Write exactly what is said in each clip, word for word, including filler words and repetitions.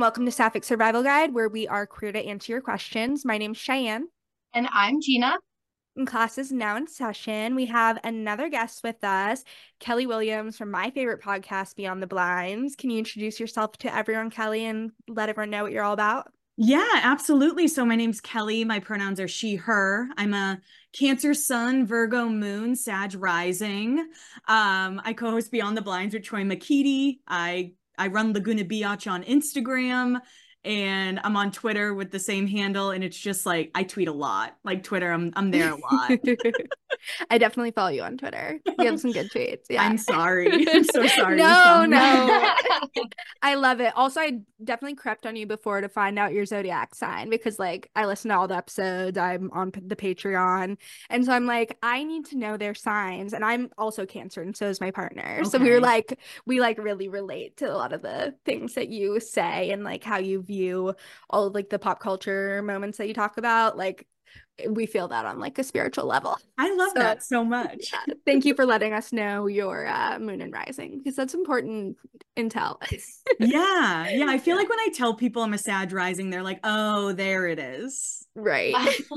Welcome to Sapphic Survival Guide, where we are queer to answer your questions. My name's Cheyenne. And I'm Gina. And class is now in session. We have another guest with us, Kelly Williams from my favorite podcast, Beyond the Blinds. Can you introduce yourself to everyone, Kelly, and let everyone know what you're all about? Yeah, absolutely. So my name's Kelly. My pronouns are she, her. I'm a Cancer Sun, Virgo Moon, Sag Rising. Um, I co-host Beyond the Blinds with Troy McKeety. I I run Laguna Beach on Instagram, and I'm on Twitter with the same handle. And it's just like I tweet a lot. Like Twitter, I'm I'm there a lot. I definitely follow you on Twitter. You have some good tweets. Yeah. I'm sorry. I'm so sorry. No, no. I love it. Also, I definitely crept on you before to find out your zodiac sign because, like, I listen to all the episodes. I'm on the Patreon. And so I'm like, I need to know their signs. And I'm also Cancer, and so is my partner. Okay. So we were like, we like really relate to a lot of the things that you say and like how you view all of like the pop culture moments that you talk about. Like, we feel that on like a spiritual level. I love so, that so much. Yeah, thank you for letting us know your uh, moon and rising, because that's important intel. yeah. Yeah. I feel yeah. like when I tell people I'm a Sag rising, they're like, oh, there it is. Right.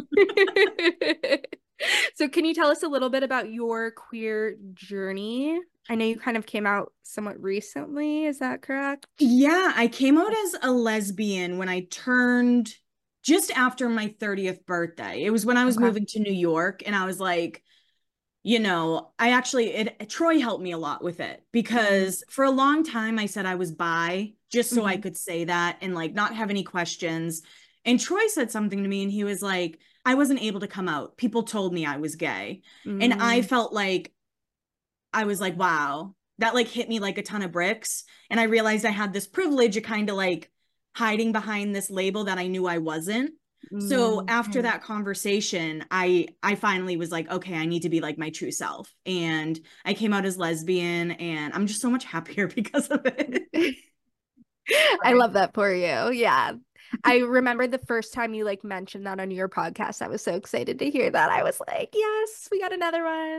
So can you tell us a little bit about your queer journey? I know you kind of came out somewhat recently. Is that correct? Yeah, I came out as a lesbian when I turned just after my thirtieth birthday. It was when I was okay. moving to New York, and I was like, you know, I actually, it, Troy helped me a lot with it because mm-hmm. for a long time I said I was bi just so mm-hmm. I could say that and like not have any questions. And Troy said something to me and he was like, I wasn't able to come out. People told me I was gay. Mm-hmm. And I felt like, I was like, wow, that like hit me like a ton of bricks. And I realized I had this privilege of kind of like hiding behind this label that I knew I wasn't. Mm-hmm. So after that conversation, I I finally was like, okay, I need to be like my true self. And I came out as lesbian, and I'm just so much happier because of it. I love that for you. Yeah. I remember the first time you like mentioned that on your podcast. I was so excited to hear that. I was like, yes, we got another one.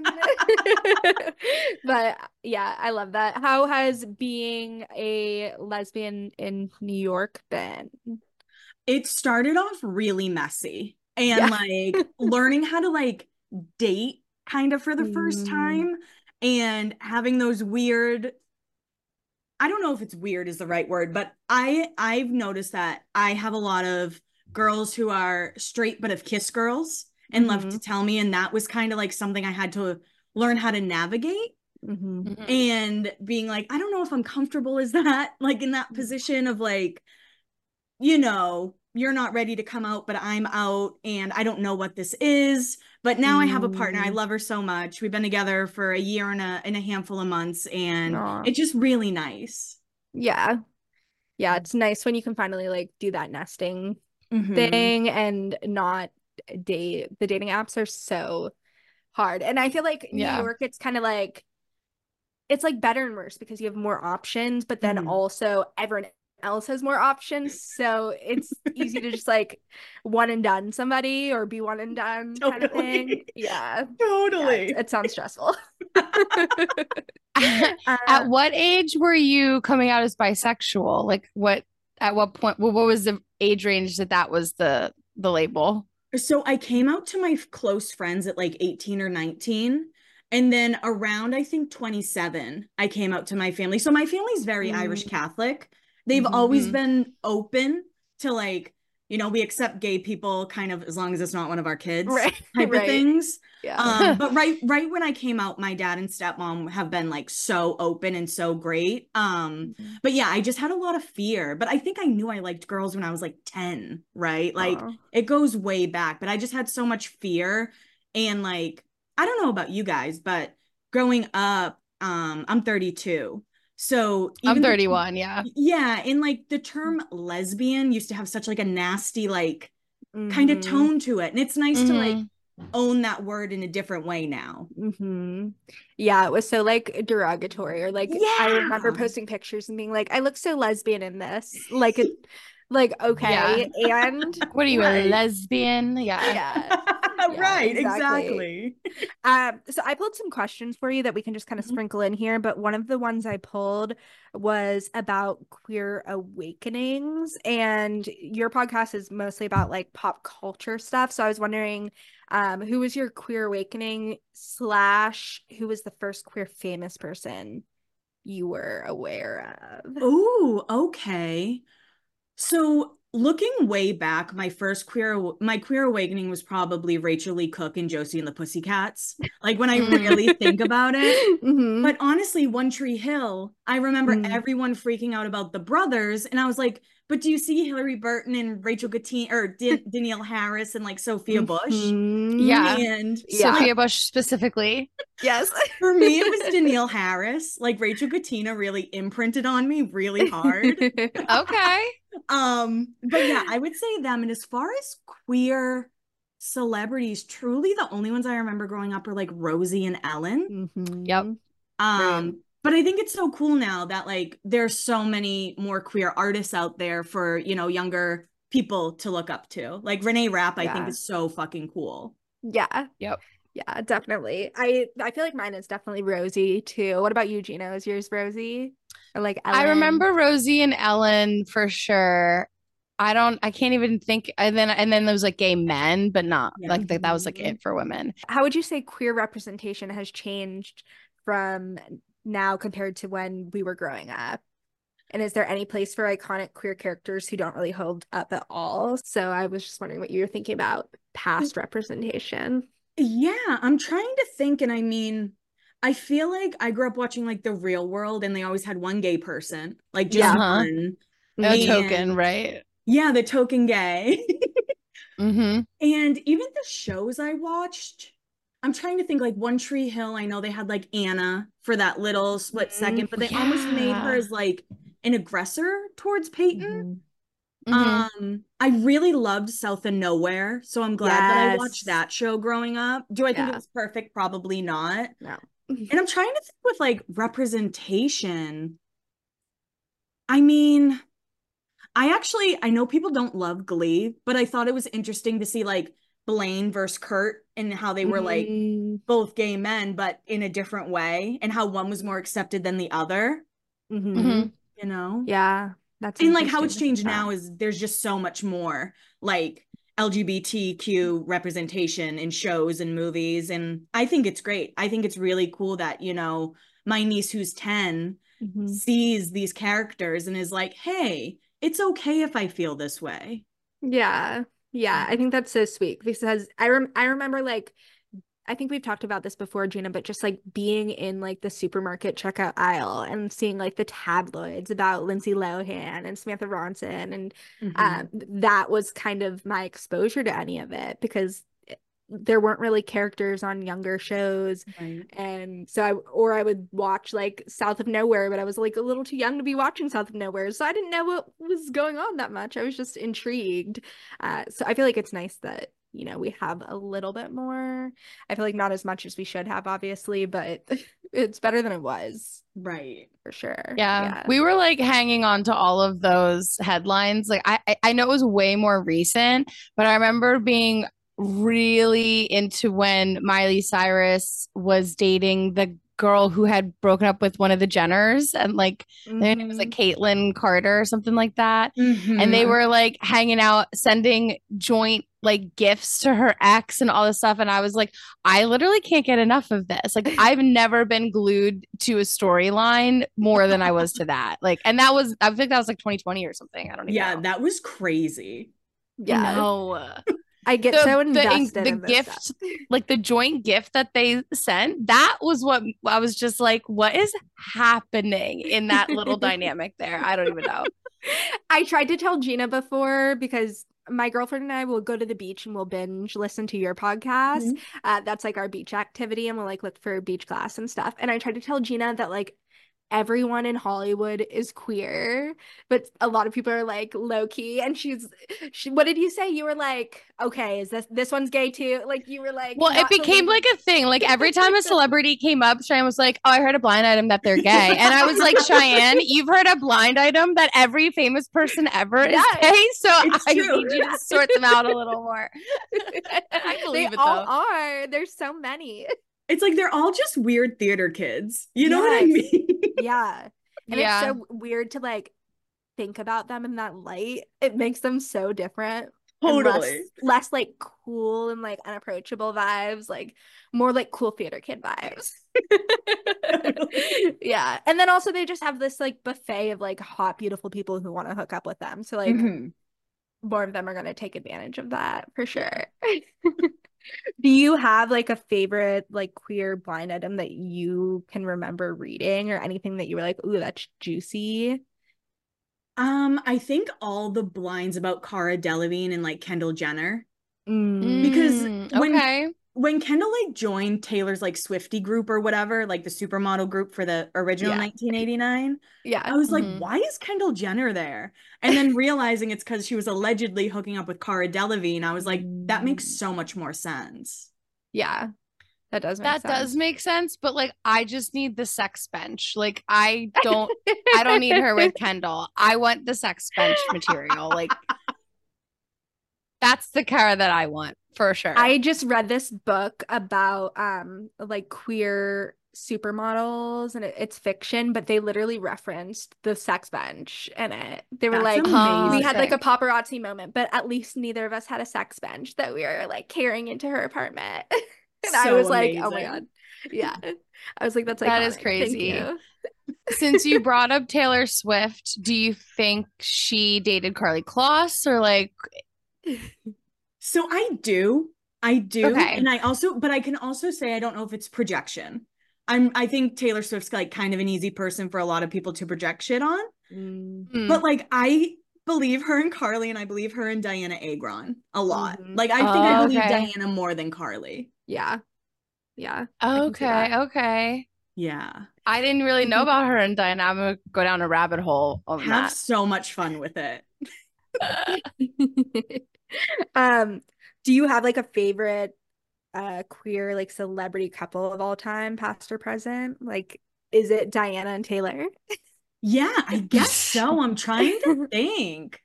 But yeah, I love that. How has being a lesbian in New York been? It started off really messy and yeah. like learning how to like date kind of for the mm. first time and having those weird, I don't know if it's weird is the right word, but I, I've noticed that I have a lot of girls who are straight, but have kissed girls and mm-hmm. love to tell me. And that was kind of like something I had to learn how to navigate. Mm-hmm. And being like, I don't know if I'm comfortable as that, like in that position of like, you know, you're not ready to come out, but I'm out and I don't know what this is. But now mm. I have a partner. I love her so much. We've been together for a year and a, and a handful of months, and Aww. It's just really nice. Yeah. Yeah. It's nice when you can finally like do that nesting mm-hmm. thing and not date. The dating apps are so hard. And I feel like yeah. New York, it's kind of like, it's like better and worse because you have more options, but then mm. also everyone else has more options, so it's easy to just like one and done somebody or be one and done totally. Kind of thing. Yeah, totally. Yeah, it, it sounds stressful. At what age were you coming out as bisexual? Like what? At what point? What was the age range that that was the the label? So I came out to my close friends at like eighteen or nineteen. And then around, I think twenty-seven, I came out to my family. So my family's very mm. Irish Catholic. They've mm-hmm. always been open to like, you know, we accept gay people kind of as long as it's not one of our kids right. type right. of things. Yeah. Um, but right, right when I came out, my dad and stepmom have been like so open and so great. Um, mm-hmm. But yeah, I just had a lot of fear. But I think I knew I liked girls when I was like ten, right? Like Aww. It goes way back. But I just had so much fear. And like, I don't know about you guys, but growing up, um, I'm thirty-two. So I'm thirty-one, the, yeah. Yeah, and like the term lesbian used to have such like a nasty like mm-hmm. kind of tone to it. And it's nice mm-hmm. to like own that word in a different way now. Mm-hmm. Yeah, it was so like derogatory or like yeah. I remember posting pictures and being like, I look so lesbian in this. Like it Like, okay, and what are you, Right. a lesbian? Yeah. yeah. Yeah, Right, exactly. exactly. Um, so I pulled some questions for you that we can just kind of Mhm. sprinkle in here, but one of the ones I pulled was about queer awakenings, and your podcast is mostly about like pop culture stuff. So I was wondering, um, who was your queer awakening slash who was the first queer famous person you were aware of? Oh, okay. So looking way back, my first queer my queer awakening was probably Rachel Lee Cook and Josie and the Pussycats. Like when I Mm. really think about it. Mhm. But honestly, One Tree Hill, I remember Mm. everyone freaking out about the brothers, and I was like, but do you see Hillary Burton and Rachel Katina or Dan- Danielle Harris and like Sophia Bush? Mhm. Yeah. And Yeah. Sophia Bush specifically. Yes. for me, it was Danielle Harris. Like Rachel Katina really imprinted on me really hard. Okay. Um, but yeah, I would say them. And as far as queer celebrities, truly the only ones I remember growing up were like Rosie and Ellen. Mhm. Yep. Um, Right. but I think it's so cool now that like there's so many more queer artists out there for, you know, younger people to look up to. Like Renee Rapp, I think Yeah. is so fucking cool. Yeah. Yep. Yeah, definitely. I I feel like mine is definitely Rosie too. What about you, Gina? Is yours Rosie? Or like Ellen? I remember Rosie and Ellen for sure. I don't, I can't even think. And then, and then there was like gay men, but not Yeah. like that, that was like Mhm. it for women. How would you say queer representation has changed from now compared to when we were growing up? And is there any place for iconic queer characters who don't really hold up at all? So I was just wondering what you were thinking about past representation. Yeah, I'm trying to think, and I mean, I feel like I grew up watching like The Real World, and they always had one gay person, like just Yeah. Uh-huh. one. A And- token, right? Yeah, the token gay. Mm-hmm. And even the shows I watched, I'm trying to think like One Tree Hill, I know they had like Anna for that little split Mhm. second, but they almost made her Yeah. as like an aggressor towards Peyton. Mhm. Mm-hmm. Um, I really loved South of Nowhere, so I'm glad that I watched Yes. that show growing up. Do I think it Yeah. was perfect? Probably not. No. And I'm trying to think with like representation. I mean, I actually I know people don't love Glee, but I thought it was interesting to see like Blaine versus Kurt and how they were like Mhm. both gay men, but in a different way, and how one was more accepted than the other, Mhm. Mm-hmm. you know? Yeah, that's And like how interesting it's to think changed now about. is there's just so much more like L G B T Q representation in shows and movies. And I think it's great. I think it's really cool that, you know, my niece who's ten Mhm. sees these characters and is like, hey, it's okay if I feel this way. Yeah. Yeah, I think that's so sweet because I rem I remember like I think we've talked about this before, Gina, but just like being in like the supermarket checkout aisle and seeing like the tabloids about Lindsay Lohan and Samantha Ronson, and um, that was kind of my exposure to any of it because it- there weren't really characters on younger shows. Right. And so I, or I would watch like South of Nowhere, but I was like a little too young to be watching South of Nowhere. So I didn't know what was going on that much. I was just intrigued. Uh, so I feel like it's nice that, you know, we have a little bit more. I feel like not as much as we should have, obviously, but it's better than it was Right. for sure. Yeah. Yeah. We were like hanging on to all of those headlines. Like I, I- I know it was way more recent, but I remember being really into when Miley Cyrus was dating the girl who had broken up with one of the Jenners, and like their name was like Mhm. Caitlyn Carter or something like that. Mhm. And they were like hanging out, sending joint like gifts to her ex and all this stuff. And I was like, I literally can't get enough of this. Like, I've never been glued to a storyline more than I was to that. Like, and that was, I think that was like twenty twenty or something. I don't even Yeah, know. that was crazy. Yeah. No. I get The, so the, in- invested the in this gift, stuff. like the joint gift that they sent, that was what I was just like, what is happening in that little dynamic there? I don't even know. I tried to tell Gina before because my girlfriend and I will go to the beach and we'll binge listen to your podcast. Mhm. Uh, that's like our beach activity, and we'll like look for beach glass and stuff. And I tried to tell Gina that like everyone in Hollywood is queer, but a lot of people are like low key. And she's, she, what did you say? You were like, okay, is this this one's gay too? Like you were like, well, it became like a thing. Like every time a celebrity came up, Cheyenne was like, "Oh, I heard a blind item that they're gay," and I was like, "Cheyenne, you've heard a blind item that every famous person ever is Yes, gay, so it's I true. need you to sort them out a little more." I believe they it all though. are. There's so many. It's like they're all just weird theater kids. You know what I Yes. mean? Yeah. And Yeah. it's so weird to like think about them in that light. It makes them so different. and Totally. Less, less like cool and like unapproachable vibes, like more like cool theater kid vibes. Yeah. And then also they just have this like buffet of like hot, beautiful people who want to hook up with them. So like Mhm. more of them are going to take advantage of that for sure. Do you have like a favorite like queer blind item that you can remember reading or anything that you were like, ooh, that's juicy? Um, I think all the blinds about Cara Delevingne and like Kendall Jenner. Mm. Because Mm, when okay. when Kendall like joined Taylor's like Swiftie group or whatever, like the supermodel group for the original Yeah. nineteen eighty-nine, Yeah. I was like, Mhm. why is Kendall Jenner there? And then realizing it's because she was allegedly hooking up with Cara Delevingne, I was like, that makes so much more sense. Yeah. That does make That sense. does make sense, but like I just need the sex bench. Like I don't I don't need her with Kendall. I want the sex bench material. Like that's the Cara that I want for sure. I just read this book about um like queer supermodels and it, it's fiction, but they literally referenced the sex bench in it. They were That's like, amazing. we had like a sick. paparazzi moment, but at least neither of us had a sex bench that we were like carrying into her apartment. And I So was like, oh my amazing. God. Yeah. I was like, that's That is iconic. Thank crazy. you. Since you brought up Taylor Swift, do you think she dated Carly Kloss or like So I do. I do. Okay. And I also, but I can also say I don't know if it's projection. I'm I think Taylor Swift's like kind of an easy person for a lot of people to project shit on. Mm. Hmm. But like I believe her and Carly and I believe her and Diana Agron a lot. Mhm. Like I think I Oh, believe okay. Diana more than Carly. Yeah. Yeah. I can see Okay, that. okay. Yeah. I didn't really know about her and Diana. I'm gonna go down a rabbit hole of Have that. so much fun with it. um, do you have like a favorite uh queer like celebrity couple of all time, past or present? Like, is it Diana and Taylor? Yeah, I guess so. I'm trying to think.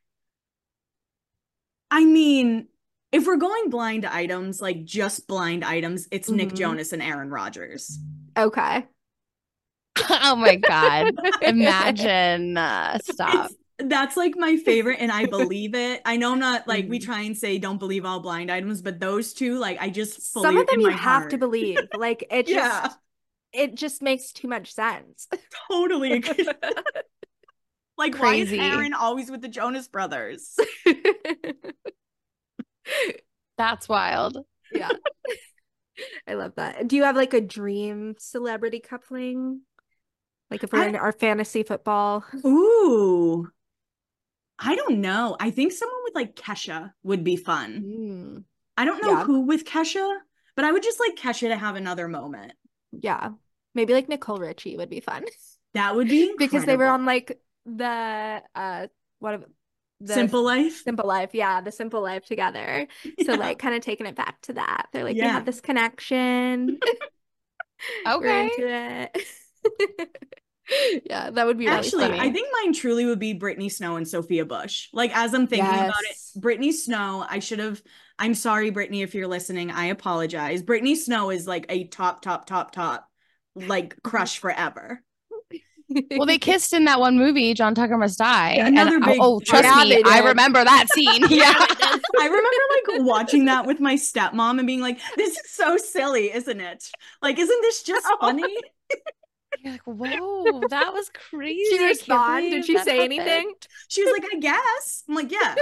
I mean, if we're going blind items, like just blind items, it's Nick Mhm. Jonas and Aaron Rodgers. Okay. Oh my God. Imagine. Uh, stop. It's, that's like my favorite, and I believe it. I know I'm not like we Mhm. try and say don't believe all blind items, but those two, like I just fully Some of them in you my have heart. to believe. Like it just Yeah, it just makes too much sense. totally agree. Like, why is Crazy. Aaron always with the Jonas Brothers? That's wild. Yeah. I love that. Do you have like a dream celebrity coupling? Like if we're I- in our fantasy football. Ooh, I don't know. I think someone with like Kesha would be fun. Mm, I don't know Yeah. who with Kesha, but I would just like Kesha to have another moment. yeah. Maybe like Nicole Richie would be fun. That would be incredible. Because they were on like the uh what of the Simple Life. Simple Life. Yeah, the Simple Life together. So Yeah. like kind of taking it back to that. They're like, we Yeah. have this connection. We're Okay. into it. Yeah, that would be really Actually, funny. I think mine truly would be Brittany Snow and Sophia Bush. Like, as I'm thinking about it, Yes. Brittany Snow, I should have, I'm sorry, Brittany, if you're listening, I apologize. Brittany Snow is like a top, top, top, top, like crush forever. Well, they kissed in that one movie, John Tucker Must Die. Yeah, and another big- oh, trust Yeah, me, they I did. remember that scene. Yeah. I remember like watching that with my stepmom and being like, this is so silly, isn't it? Like, isn't this just funny? You're like, whoa, that was crazy. She I can't respond? Did believe she that say happened. anything? She was like, I guess. I'm like, yeah,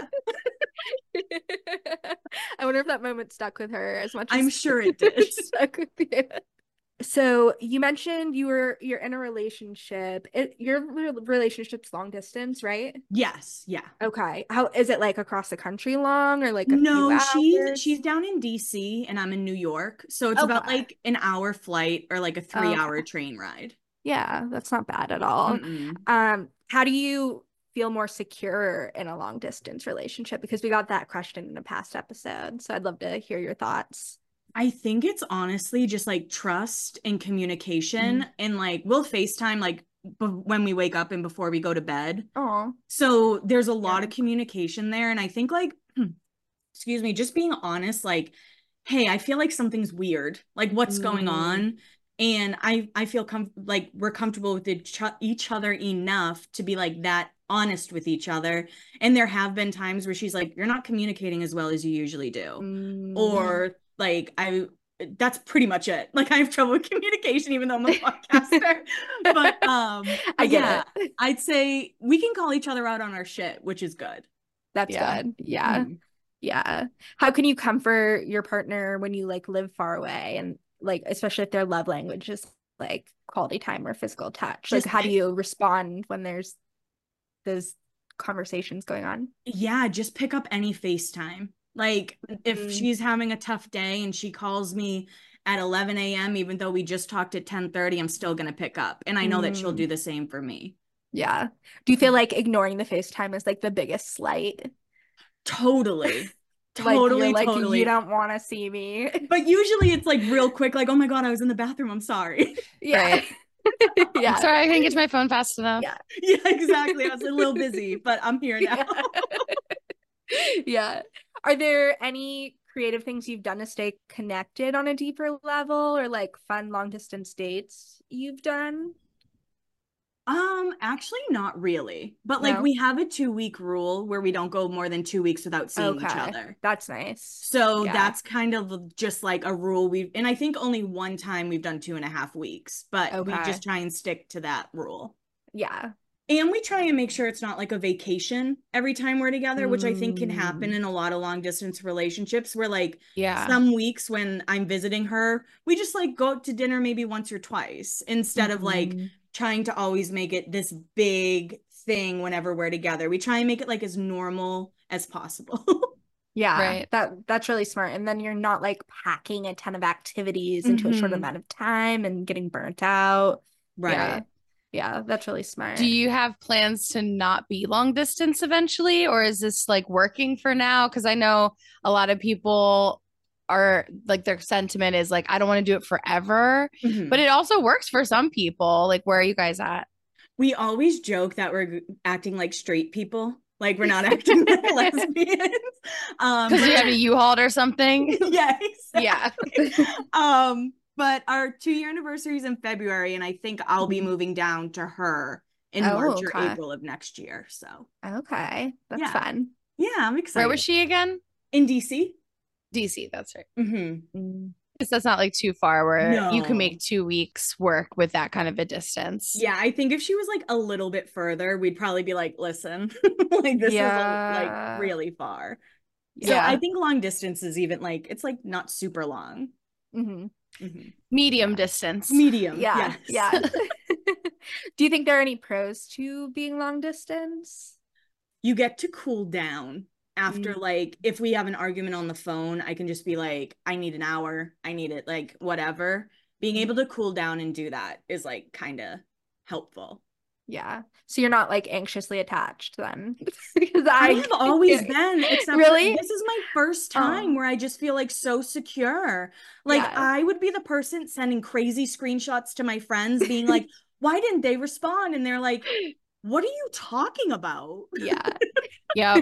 I wonder if that moment stuck with her as much as I'm sure it did. stuck with you. So you mentioned you were you're in a relationship. It, your re- relationship's long distance, right? Yes, yeah. Okay. How is it, like across the country long or like a No, few she's hours? she's down in D C and I'm in New York. So it's about Okay. like an hour flight or like a three hour Okay. train ride. Yeah, that's not bad at all. Mm-mm. Um, how do you feel more secure in a long distance relationship? Because we got that question in a past episode. So I'd love to hear your thoughts. I think it's honestly just like trust and communication. Mm. And like we'll FaceTime like b- when we wake up and before we go to bed. Oh, So there's a lot yeah. of communication there. And I think like, excuse me, just being honest, like, hey, I feel like something's weird. Like what's going Mm. on? And I I feel com- like we're comfortable with each, each other enough to be like that honest with each other. And there have been times where she's like, you're not communicating as well as you usually do. Mm. Or like I that's pretty much it. Like I have trouble with communication even though I'm a podcaster. But um I get yeah, it. I'd say we can call each other out on our shit, which is good. That's Yeah. good. Yeah. Mhm. Yeah. How can you comfort your partner when you like live far away and like especially if their love language is like quality time or physical touch? Like Just how do pick- you respond when there's those conversations going on? Yeah, just pick up any FaceTime. Like if Mhm. she's having a tough day and she calls me at eleven a.m., even though we just talked at ten thirty, I'm still gonna pick up. And I know that she'll Mm. do the same for me. Yeah. Do you feel like ignoring the FaceTime is like the biggest slight? Totally. Like Totally, you're like totally. you don't want to see me. But usually it's like real quick, like, oh my God, I was in the bathroom. I'm sorry. Yeah. Right. Yeah. I'm sorry I couldn't get to my phone fast enough. Yeah. Yeah, exactly. I was a little busy, but I'm here now. Yeah. Yeah. Are there any creative things you've done to stay connected on a deeper level or like fun long distance dates you've done? Um, actually not really. But like No? we have a two week rule where we don't go more than two weeks without seeing each Okay. other. That's nice. So Yeah. that's kind of just like a rule we've, and I think only one time we've done two and a half weeks, but we Okay. just try and stick to that rule. Yeah. And we try and make sure it's not like a vacation every time we're together, which I think can happen Mm. in a lot of long distance relationships where like Yeah. some weeks when I'm visiting her, we just like go out to dinner maybe once or twice instead of like Mhm. trying to always make it this big thing whenever we're together. We try and make it like as normal as possible. Yeah, Right. that that's really smart. And then you're not like packing a ton of activities into a short Mhm. amount of time and getting burnt out. Right. Yeah. Yeah, that's really smart. Do you have plans to not be long distance eventually, or is this like working for now? Because I know a lot of people are like their sentiment is like, I don't want to do it forever, Mhm. but it also works for some people. Like, where are you guys at? We always joke that we're acting like straight people. Like we're not acting like lesbians. Um, Because you but- have a U-Haul or something? yeah, Yeah. exactly. um, but our two year anniversary is in February, and I think I'll be Mhm. moving down to her in Oh, March or okay. April of next year. So Okay, that's Yeah. fun. yeah, I'm excited. Where was she again? In D C? D C, that's right. Mm-hmm. Mm. Guess that's not like too far where you can No. make two weeks work with that kind of a distance. Yeah, I think if she was like a little bit further, we'd probably be like, listen, like this is a, Yeah. like really far. So Yeah. I think long distance is even like it's like not super long. Mhm. Mhm. Medium Yeah. distance. Medium. Yeah, yes. yeah. Do you think there are any pros to being long distance? You get to cool down after Mm. like if we have an argument on the phone, I can just be like, I need an hour, I need it, like whatever. Being Mm. able to cool down and do that is like kind of helpful. Yeah. So you're not like anxiously attached then? Because I I have always been, except Really? for this is my first time Oh. where I just feel like so secure. Like Yeah. I would be the person sending crazy screenshots to my friends being like, why didn't they respond? And they're like, what are you talking about? Yeah. Yep.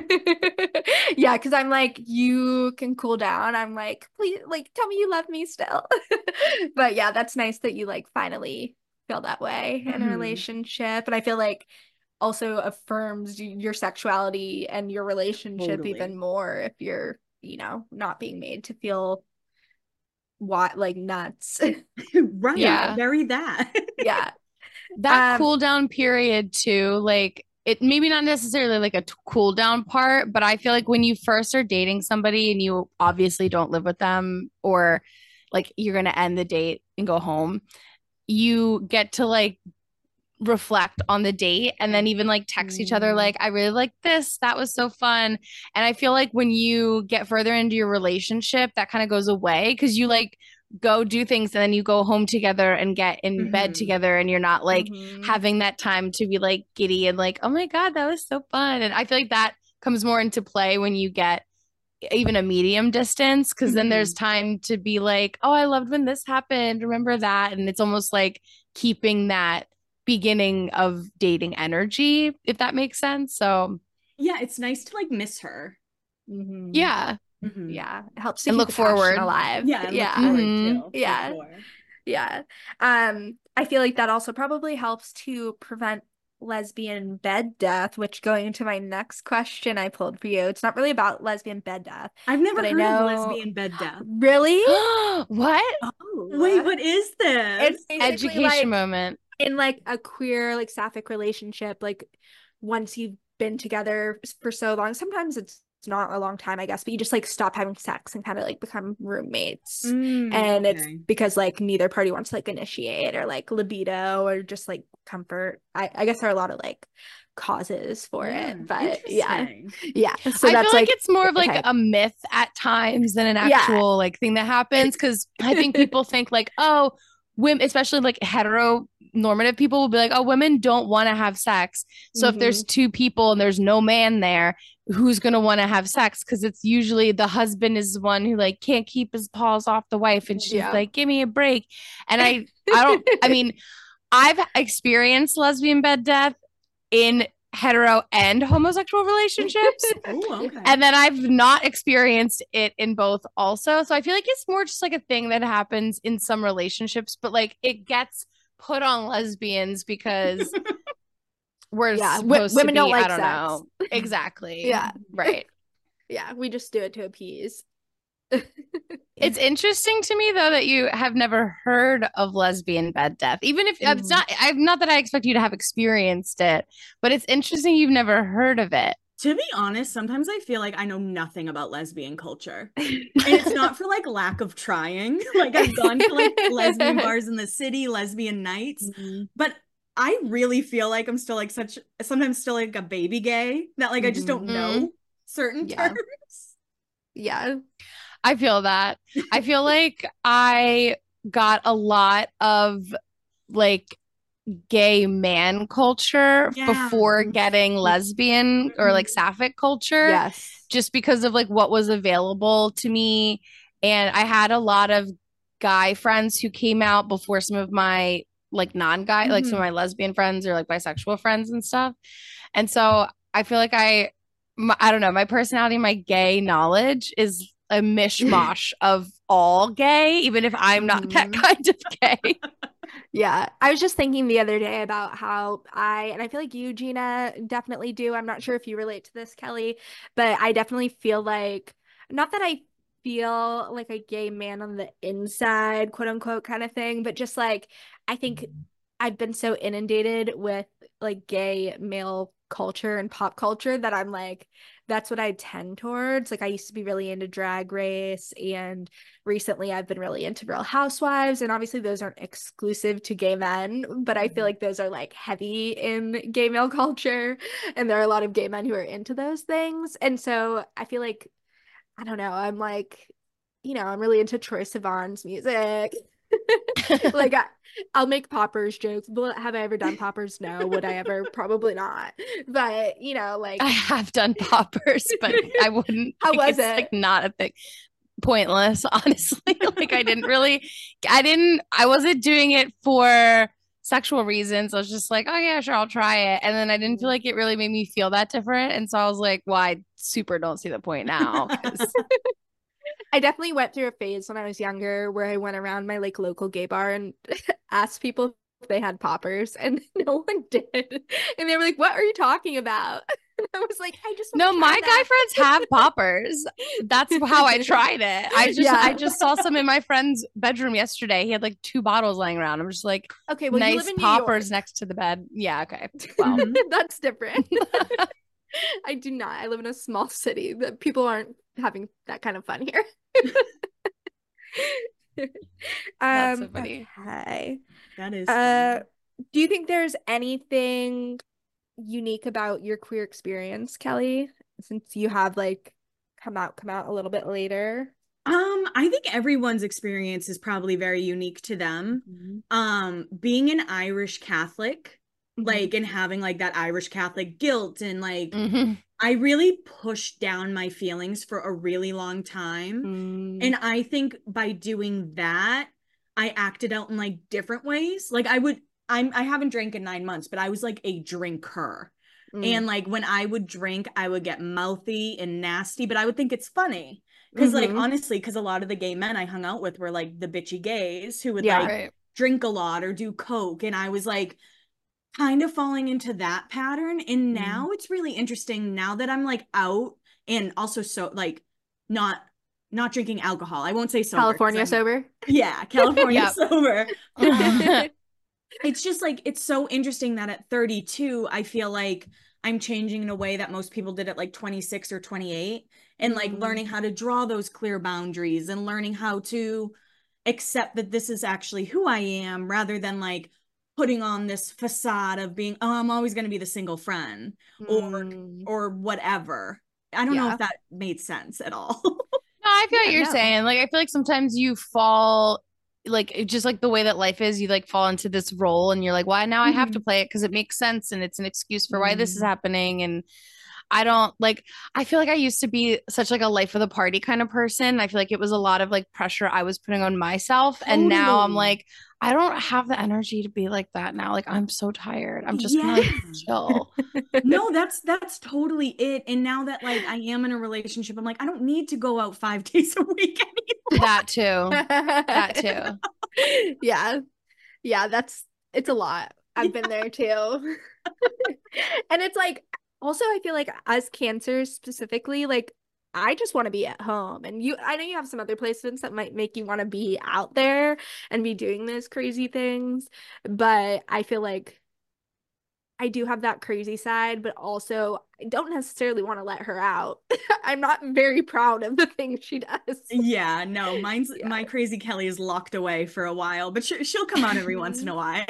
Yeah, because I'm like, you can cool down. I'm like, please, like, tell me you love me still. But yeah, that's nice that you like finally feel that way in a Mhm. relationship. And I feel like also affirms y- your sexuality and your relationship Totally. even more if you're, you know, not being made to feel what like nuts. Right. Yeah. Very that. Yeah. That Um, cool down period too, like it maybe not necessarily like a t- cool down part, but I feel like when you first are dating somebody and you obviously don't live with them or like you're going to end the date and go home, you get to like reflect on the date and then even like text each other Mm. like I really like this, that was so fun. And I feel like when you get further into your relationship that kind of goes away because you like go do things and then you go home together and get in mm-hmm. bed together, and you're not like mm-hmm. having that time to be like giddy and like, oh my God, that was so fun. And I feel like that comes more into play when you get even a medium distance, because mm-hmm. then there's time to be like, oh, I loved when this happened, remember that. And it's almost like keeping that beginning of dating energy, if that makes sense. So yeah, it's nice to like miss her. Mm-hmm. Yeah. Mm-hmm. Yeah, it helps to and keep look the forward alive. Yeah, and yeah, look forward mm-hmm. too. Yeah, sure. yeah. Um, I feel like that also probably helps to prevent lesbian bed death. Which, going into my next question, I pulled for you. It's not really about lesbian bed death. I've never but heard I know... of lesbian bed death. Really? What? Oh, wait, what is this? It's education like, moment in like a queer, like sapphic relationship. Like once you've been together for so long, sometimes it's not a long time, I guess, but you just like stop having sex and kind of like become roommates. Mm, and okay. It's because like neither party wants to like initiate, or like libido, or just like comfort. I, I guess there are a lot of like causes for yeah, it, but yeah yeah so I that's feel like, like it's more of like okay. a myth at times than an actual yeah. like thing that happens, because I think people think like, oh, women, especially like heteronormative people, will be like, oh, women don't want to have sex, so mm-hmm. if there's two people and there's no man there, who's going to want to have sex? Because it's usually the husband is the one who like can't keep his paws off the wife, and she's yeah. like, give me a break. And I I don't I mean, I've experienced lesbian bed death in hetero and homosexual relationships. Ooh, okay. And then I've not experienced it in both also. So I feel like it's more just like a thing that happens in some relationships, but like it gets put on lesbians because we're yeah, supposed w- women to be, don't like I don't sex. know. Exactly. Yeah. Right. Yeah. We just do it to appease. It's interesting to me though that you have never heard of lesbian bed death, even if mm-hmm. it's not I'm not that I expect you to have experienced it, but it's interesting you've never heard of it. To be honest, sometimes I feel like I know nothing about lesbian culture. And it's not for like lack of trying. Like I've gone to like lesbian bars in the city, lesbian nights, mm-hmm. but I really feel like I'm still like such sometimes still like a baby gay, that like mm-hmm. I just don't know certain yeah. terms. Yeah. I feel that. I feel like I got a lot of like gay man culture yeah. before getting lesbian or like sapphic culture. Yes. Just because of like what was available to me. And I had a lot of guy friends who came out before some of my like non-guy, mm-hmm. like some of my lesbian friends or like bisexual friends and stuff. And so I feel like I, my, I don't know, my personality, my gay knowledge is a mishmash of all gay, even if I'm not that kind of gay. Yeah. I was just thinking the other day about how I, and I feel like you, Gina, definitely do. I'm not sure if you relate to this, Kelly, but I definitely feel like, not that I feel like a gay man on the inside, quote unquote, kind of thing, but just like, I think I've been so inundated with like gay male culture and pop culture that I'm like, that's what I tend towards. Like I used to be really into Drag Race, and recently I've been really into Real Housewives, and obviously those aren't exclusive to gay men, but I feel like those are like heavy in gay male culture, and there are a lot of gay men who are into those things. And so I feel like, I don't know, I'm like, you know, I'm really into Troye Sivan's music. Like I, I'll make poppers jokes. But have I ever done poppers? No. Would I ever? Probably not. But you know, like I have done poppers, but I wouldn't. How was it's it? Like not a thing. Pointless, honestly. Like I didn't really. I didn't. I wasn't doing it for sexual reasons. I was just like, oh yeah, sure, I'll try it. And then I didn't feel like it really made me feel that different. And so I was like, well, I super don't see the point now. I definitely went through a phase when I was younger where I went around my like local gay bar and asked people if they had poppers, and no one did. And they were like, what are you talking about? And I was like, I just no, my that. guy friends have poppers. That's how I tried it. I just yeah. I just saw some in my friend's bedroom yesterday. He had like two bottles laying around. I'm just like, okay, well, nice you live in poppers next to the bed. Yeah, okay. Well, that's different. I do not. I live in a small city. That people aren't having that kind of fun here. um, That's so funny. Okay. That is uh funny. Do you think there's anything unique about your queer experience, Kelly, since you have like come out come out a little bit later? Um, I think everyone's experience is probably very unique to them. Mm-hmm. Um, being an Irish Catholic, mm-hmm. like, and having like that Irish Catholic guilt and like, mm-hmm. I really pushed down my feelings for a really long time. Mm. And I think by doing that, I acted out in like different ways. Like I would, I'm, I haven't drank in nine months, but I was like a drinker. Mm. And like when I would drink, I would get mouthy and nasty, but I would think it's funny. Because mm-hmm. like, honestly, because a lot of the gay men I hung out with were like the bitchy gays who would yeah, like right. drink a lot or do coke. And I was like kind of falling into that pattern. And now mm. it's really interesting now that I'm like out and also so like not not drinking alcohol. I won't say sober. California sober? Yeah, California sober. Um, it's just like, it's so interesting that at thirty-two, I feel like I'm changing in a way that most people did at like twenty-six or twenty-eight. And mm. like learning how to draw those clear boundaries and learning how to accept that this is actually who I am rather than like putting on this facade of being, oh, I'm always going to be the single friend mm. or or whatever. I don't yeah. know if that made sense at all. No, I feel yeah, what you're no. saying. Like, I feel like sometimes you fall, like, it just like the way that life is, you like fall into this role and you're like, why now mm-hmm. I have to play it because it makes sense and it's an excuse for mm-hmm. why this is happening. And I don't like, I feel like I used to be such like a life of the party kind of person. I feel like it was a lot of like pressure I was putting on myself. Totally. And now I'm like, I don't have the energy to be like that now. Like, I'm so tired. I'm just yeah. gonna like, chill. No, that's, that's totally it. And now that like I am in a relationship, I'm like, I don't need to go out five days a week anymore. That too. That too. Yeah. Yeah. That's, it's a lot. I've yeah. been there too. And it's like, also, I feel like as cancers specifically, like I just want to be at home. And you, I know you have some other placements that might make you want to be out there and be doing those crazy things. But I feel like I do have that crazy side, but also I don't necessarily want to let her out. I'm not very proud of the things she does. Yeah, no, mine's yeah. my crazy Kelly is locked away for a while, but sh- she'll come out every once in a while.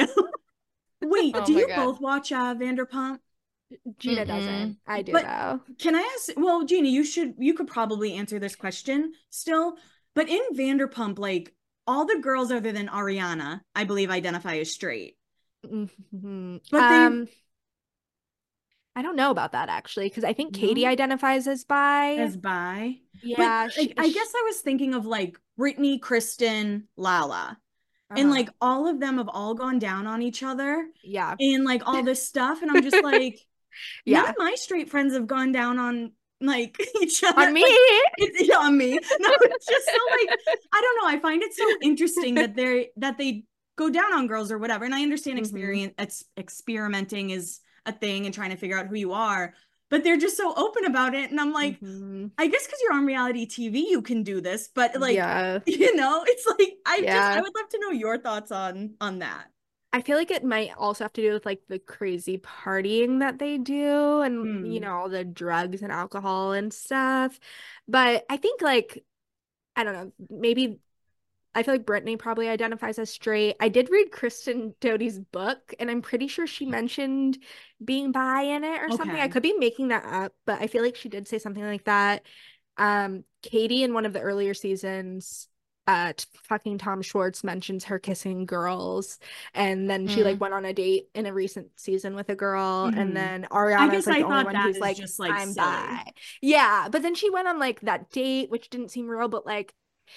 Wait, oh do you God. both watch uh, Vanderpump? Gina mm-hmm. doesn't. I do but though. Can I ask? Well, Gina, you should. You could probably answer this question still. But in Vanderpump, like all the girls other than Ariana, I believe, identify as straight. Mm-hmm. But um, they, I don't know about that actually, because I think Katie no. identifies as bi. As bi. Yeah. But, she, like, I guess I was thinking of like Brittany, Kristen, Lala. Uh-huh. And like all of them have all gone down on each other. Yeah. And like all this stuff. And I'm just like, yeah, none of my straight friends have gone down on like each other. On me. Like, it's, yeah, on me. No, it's just so like, I don't know. I find it so interesting that they're that they go down on girls or whatever. And I understand experience mm-hmm. ex- experimenting is a thing and trying to figure out who you are. But they're just so open about it. And I'm like, mm-hmm. I guess because you're on reality T V, you can do this. But like, yeah. you know, it's like, I yeah. just, I would love to know your thoughts on, on that. I feel like it might also have to do with like the crazy partying that they do and, mm. you know, all the drugs and alcohol and stuff. But I think like, I don't know, maybe I feel like Brittany probably identifies as straight. I did read Kristen Doute's book, and I'm pretty sure she mentioned being bi in it or okay. something. I could be making that up, but I feel like she did say something like that. Um, Katie in one of the earlier seasons, uh, fucking Tom Schwartz mentions her kissing girls, and then she mm. like went on a date in a recent season with a girl, mm. and then Ariana's like I the only one who's like, just, like I'm silly. bi. Yeah, but then she went on like that date, which didn't seem real, but like.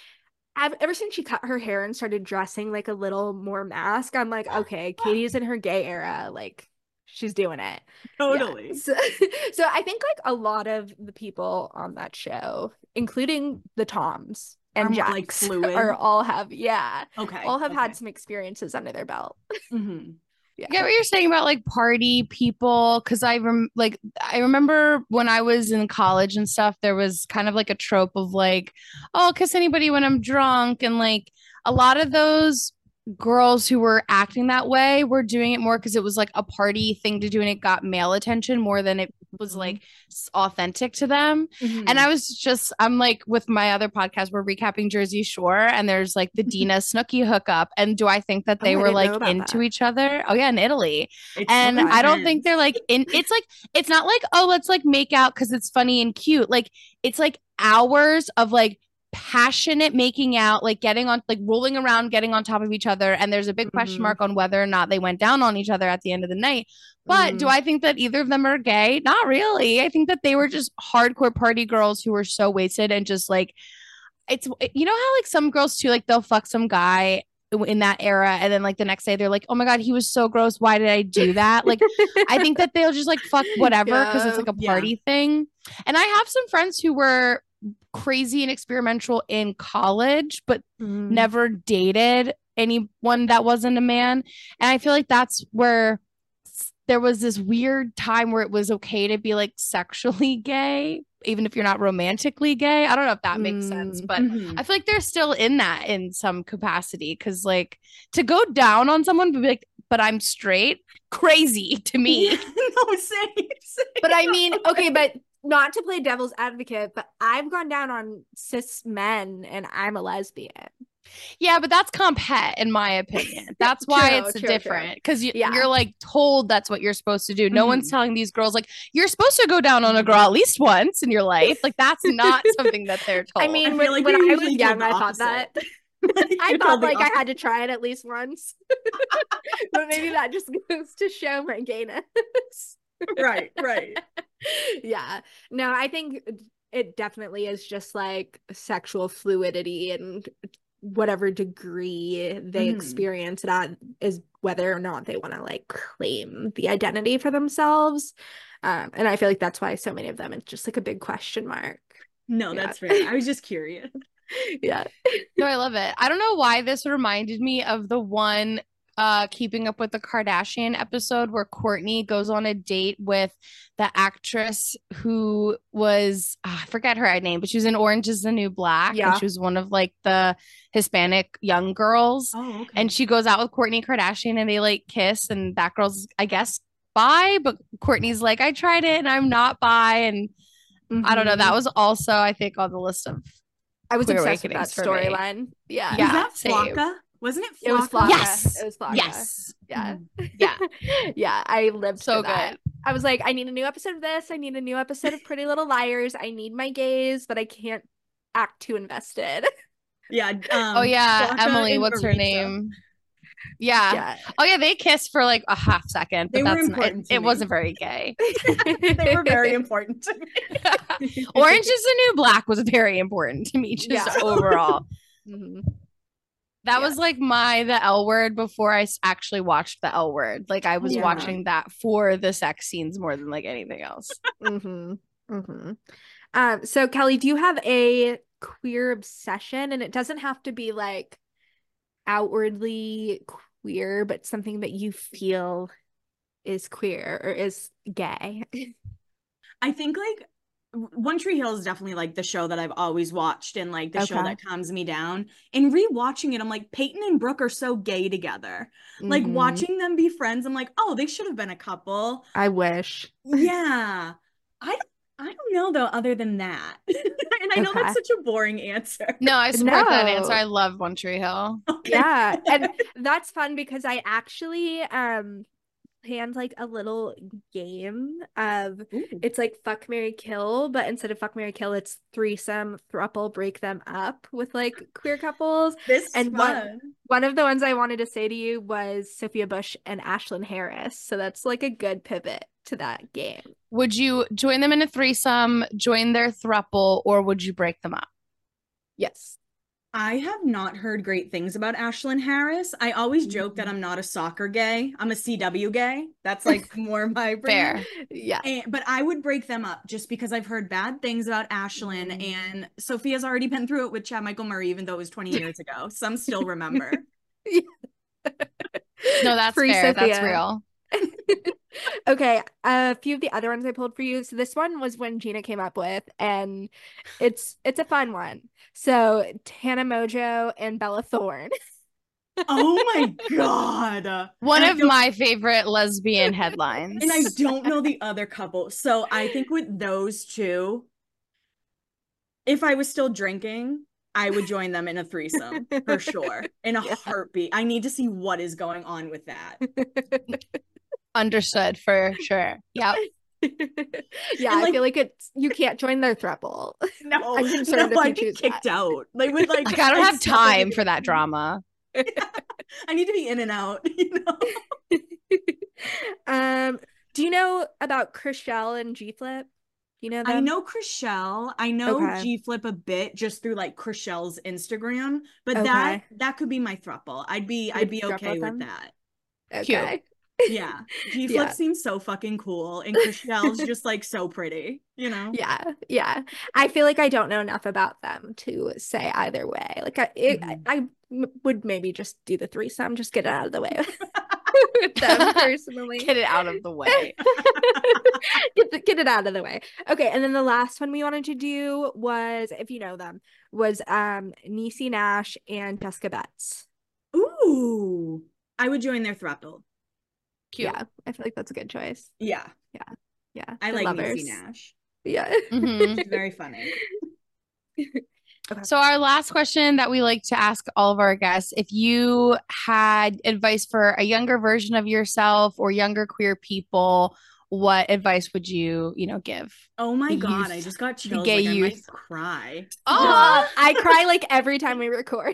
I've, ever since she cut her hair and started dressing like a little more mask, I'm like, okay, Katie's in her gay era. Like, she's doing it. Totally. Yeah. So, so I think like a lot of the people on that show, including the Toms and Jax, like fluid, are all have, yeah. Okay. All have okay. had some experiences under their belt. Mm-hmm. Yeah. I get what you're saying about like party people, because I rem- like I remember when I was in college and stuff, there was kind of like a trope of like, oh, I'll kiss anybody when I'm drunk, and like a lot of those girls who were acting that way were doing it more because it was like a party thing to do and it got male attention more than it was like authentic to them. Mm-hmm. And I was just, I'm like with my other podcast, we're recapping Jersey Shore, and there's like the Dina Snooki hookup. And do I think that they oh, were like into that. each other? Oh yeah, in Italy. It's and so I don't think they're like in, it's like, it's not like, oh, let's like make out because it's funny and cute. Like it's like hours of like passionate making out, like getting on, like rolling around, getting on top of each other. And there's a big question Mm-hmm. mark on whether or not they went down on each other at the end of the night. But Mm. do I think that either of them are gay? Not really. I think that they were just hardcore party girls who were so wasted and just like, it's, you know how like some girls too, like they'll fuck some guy in that era and then like the next day they're like, oh my God, he was so gross, why did I do that? Like I think that they'll just like fuck whatever because Yeah. it's like a Yeah. party thing. And I have some friends who were crazy and experimental in college but Mm. never dated anyone that wasn't a man. And I feel like that's where s- there was this weird time where it was okay to be like sexually gay even if you're not romantically gay. I don't know if that makes sense, Mm. but Mhm. I feel like they're still in that in some capacity because like to go down on someone but be like, but I'm straight, crazy to me. Yeah, no, same, same. But I mean, okay, but not to play devil's advocate, but I've gone down on cis men and I'm a lesbian. Yeah, but that's compet in my opinion. That's why True, it's true, true. different because you, Yeah. you're like told that's what you're supposed to do. No Mhm. one's telling these girls like you're supposed to go down on a girl at least once in your life. Like that's not something that they're told. I mean, I when, feel like when you're I was usually young, told the I thought opposite. that. Like, I you're thought told the like I had to opposite. try it at least once. But maybe that just goes to show my gayness. Right, right. Yeah. No, I think it definitely is just like sexual fluidity and whatever degree they Mhm. experience it at is whether or not they want to like claim the identity for themselves. Um, and I feel like that's why so many of them it's just like a big question mark. No, Yeah. that's fair. I was just curious. Yeah. No, I love it. I don't know why this reminded me of the one uh Keeping Up with the Kardashian episode where Kourtney goes on a date with the actress who was ah, I forget her name, but she was in Orange is the New Black Yeah. and she was one of like the Hispanic young girls. Oh, okay. And she goes out with Kourtney Kardashian and they like kiss and that girl's I guess bi, but Kourtney's like I tried it and I'm not bi and I don't know. Mhm. That was also I think on the list of I was queer obsessed with that awakenings for me. storyline. Yeah. Yeah. Was that same. Flocka? Wasn't it Flocka? It was Flocka. Yes. It was Flocka. Yes. Yeah. Yeah. Yeah. I lived So for that. good. I was like, I need a new episode of this. I need a new episode of Pretty Little Liars. I need my gays, but I can't act too invested. Yeah. Um, Oh yeah, Flocka Emily, and what's her Maritza. name? Yeah. Yeah. Oh yeah, they kissed for like a half second, but They were that's not, it, important to it me. wasn't very gay. They were very important to me. Orange is the New Black was very important to me just Yeah. overall. Mhm. That Yeah. was like my the L Word before I s- actually watched the L Word. Like I was Yeah. watching that for the sex scenes more than like anything else. Mhm. Mhm. Um, so Kelly, do you have a queer obsession? And it doesn't have to be like outwardly queer, but something that you feel is queer or is gay. I think like One Tree Hill is definitely like the show that I've always watched and like the show Okay. that calms me down. And rewatching it, I'm like, Peyton and Brooke are so gay together. Like Mhm. watching them be friends, I'm like, oh, they should have been a couple. I wish. Yeah. I don't, I don't know though, other than that. And I know Okay. that's such a boring answer. No, I support that No. answer. I love One Tree Hill. Okay. Yeah, and that's fun because I actually um planned like a little game of Ooh. it's like fuck, marry, kill, but instead of fuck, marry, kill, it's threesome, throuple, break them up with like queer couples. This is And one- fun. One of the ones I wanted to say to you was Sophia Bush and Ashlyn Harris. So that's like a good pivot to that game. Would you join them in a threesome, join their throuple, or would you break them up? Yes. I have not heard great things about Ashlyn Harris. I always joke that I'm not a soccer gay. I'm a C W gay. That's like more my brand. Fair. Yeah. And, but I would break them up just because I've heard bad things about Ashlyn, Mm. and Sophia's already been through it with Chad Michael Murray, even though it was twenty years ago. Some still remember. No, that's Free fair. That's Sophia. real. Okay, a few of the other ones I pulled for you. So this one was one Gina came up with, and it's it's a fun one. So Tana Mojo and Bella Thorne. Oh my God. One And I of don't- my favorite lesbian headlines. And I don't know the other couple. So I think with those two, if I was still drinking, I would join them in a threesome for sure. In a Yeah. heartbeat. I need to see what is going on with that. Understood for sure. Yep. Yeah, And, I like, feel like it's you can't join their throuple. no, I'm concerned no, if you I'd be choose kicked that. out. Like with like, Like, I don't like, have stepping time into for the- that drama. I need to be in and out, you know. Um, do you know about Chrishell and G Flip? You know them? I know Chrishell. I know Okay. G Flip a bit just through like Chrishell's Instagram, but Okay. that that could be my throuple. I'd be You I'd would be throuple okay with them? that. Okay. Yeah. G Flip Yeah. seems so fucking cool, and Chrishell's just like so pretty, you know? Yeah, yeah. I feel like I don't know enough about them to say either way. Like I, it, Mhm. I m- would maybe just do the threesome, just get it out of the way with them personally. Get it out of the way. get the, get it out of the way. Okay, and then the last one we wanted to do was, if you know them, was um Niecy Nash and Jessica Betts. Ooh, I would join their throuple. Cute. Yeah, I feel like that's a good choice. Yeah, Yeah, yeah. I Good like lovers. Niecy Nash. Yeah. Mhm. She's very funny. Okay. So our last question that we like to ask all of our guests, if you had advice for a younger version of yourself or younger queer people, what advice would you, you know, give? Oh my The god, youth- I just got the chills. gay Like I youth. might cry. Oh, Uh, I cry like every time we record.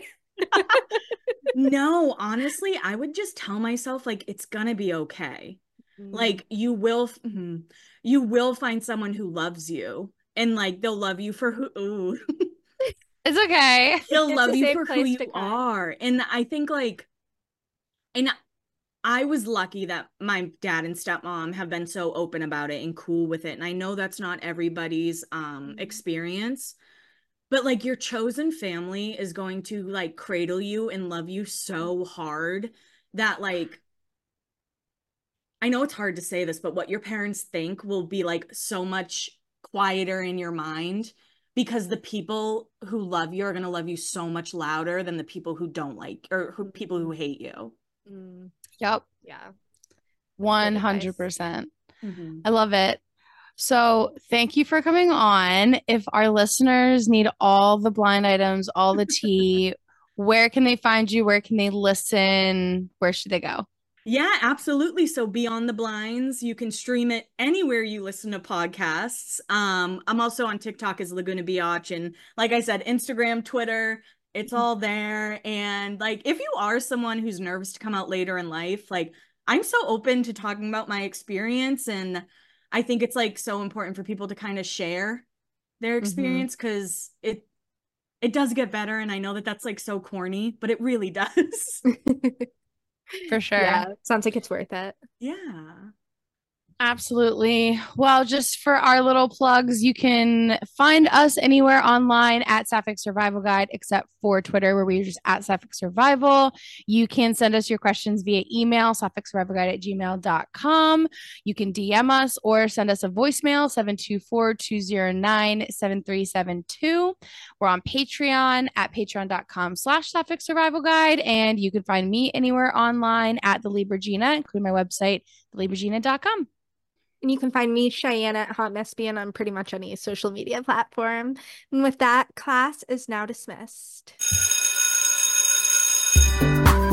No, honestly, I would just tell myself like it's gonna be okay. Like you will mhm. you will find someone who loves you, and like they'll love you for who ooh. it's okay. They'll It's love a you safe for who place you to cry. are. And I think like and I was lucky that my dad and stepmom have been so open about it and cool with it. And I know that's not everybody's um experience, but like your chosen family is going to like cradle you and love you so hard that like I know it's hard to say this, but what your parents think will be like so much quieter in your mind because the people who love you are going to love you so much louder than the people who don't like or who people who hate you. Mm, Yep. yeah. one hundred percent. Mm-hmm. I love it. So thank you for coming on. If our listeners need all the blind items, all the tea, where can they find you? Where can they listen? Where should they go? Yeah, absolutely. So Beyond the Blinds, you can stream it anywhere you listen to podcasts. Um, I'm also on TikTok as Laguna Biatch, and like I said, Instagram, Twitter, it's all there. And like, if you are someone who's nervous to come out later in life, like I'm so open to talking about my experience, and I think it's like so important for people to kind of share their experience because it it does get better. And I know that that's like so corny, but it really does. For sure. Yeah, sounds like it's worth it. Yeah. Absolutely. Well, just for our little plugs, you can find us anywhere online at Sapphic Survival Guide, except for Twitter, where we're just at Sapphic Survival. You can send us your questions via email, sapphic survival guide at gmail dot com. You can D M us or send us a voicemail, seven two four, two zero nine, seven three seven two. We're on Patreon at patreon dot com slash Sapphic Survival Guide. And you can find me anywhere online at The Libra Gina, including my website, the libra gina dot com. And you can find me, Cheyenne, at Hot Mespian on pretty much any social media platform. And with that, class is now dismissed.